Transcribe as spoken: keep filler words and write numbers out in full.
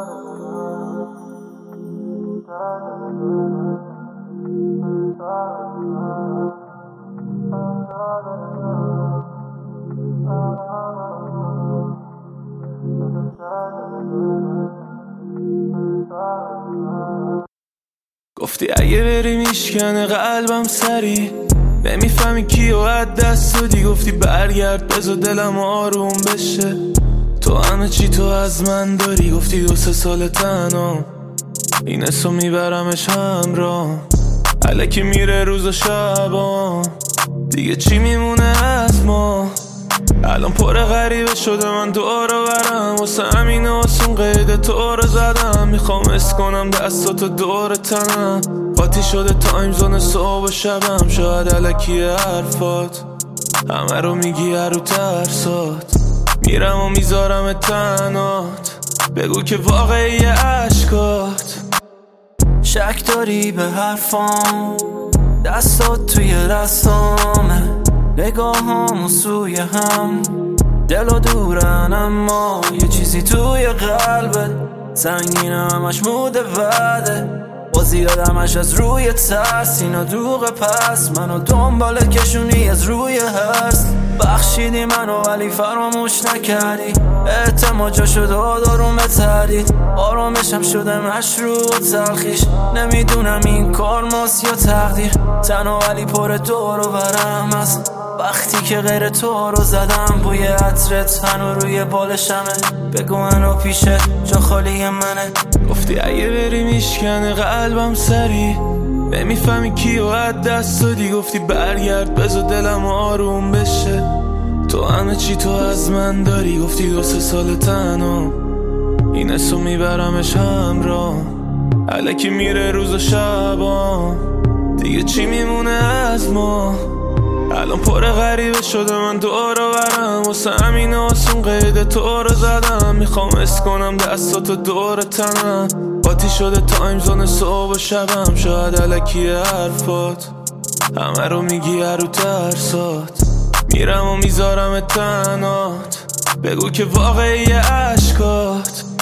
گفتی اگه بری میشکنه قلبم سری، نمیفهمی کیو از دست دادی. گفتی برگرد بذار دلم آروم بشه، تو همه چی تو از من داری. گفتی دو سه سال تنها این حسو میبرمش همراه، الکی میره روز و شبا دیگه چی میمونه از ما. الان پر غریبه شده من دور و برم، واسه همین آسون قید تو رو زدم. میخوام اس کنم دستاتو دور تنم، قاطی شده تایم زون صبح و شبم. شاید الکی حرفات همه رو میگی رو ترسات، میرم و میذارم تنات. بگو که واقعی عشقات. شک داری به حرفام، دستات توی دستامه، نگاهامو سوی هم، دل و دورن اما یه چیزی توی قلبت سنگینه، همش موده وعده بازی یادمش از روی ترس. اینا دوغه پس منو دنبال کشونی از روی هرس. بخشیدی منو ولی فراموش نکردی، اعتماد جا شد آدارون بتردید. آرامشم شده مشروع تلخیش، نمیدونم این کار ماست یا تقدیر. تنها ولی پر دور و برم است وقتی که غیر تو رو زدم. بوی عطرت هنو روی بالشمه، بگو منو پیشت جا خالی منه. گفتی اگه بری میشکنه قلبم سری، نمیفهمی کیو از دست دادی. گفتی برگرد بذار دلم آروم بشه، تو همه چی تو از من داری. گفتی دو سه سال تنها این حسو میبرمش همراه، الکی میره روز و شبا دیگه چی میمونه از ما. الان پر غریبه شده من دور و برم، واسه همین آسون قید تو رو زدم. میخوام اس کنم دستاتو دور تنم، قاطی شده تایم زون صبح و شبم. شاید الکی حرفات همه رو میگی رو ترسات، میرم و میذارم تنات. بگو که واقعی عشقات.